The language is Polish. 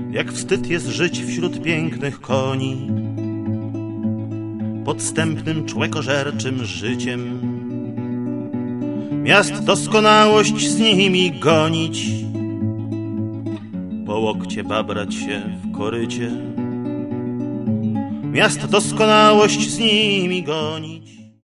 Jak wstyd jest żyć wśród pięknych koni, podstępnym, człekożerczym życiem. Miast doskonałość z nimi gonić, po łokcie babrać się w korycie. Miast doskonałość z nimi gonić.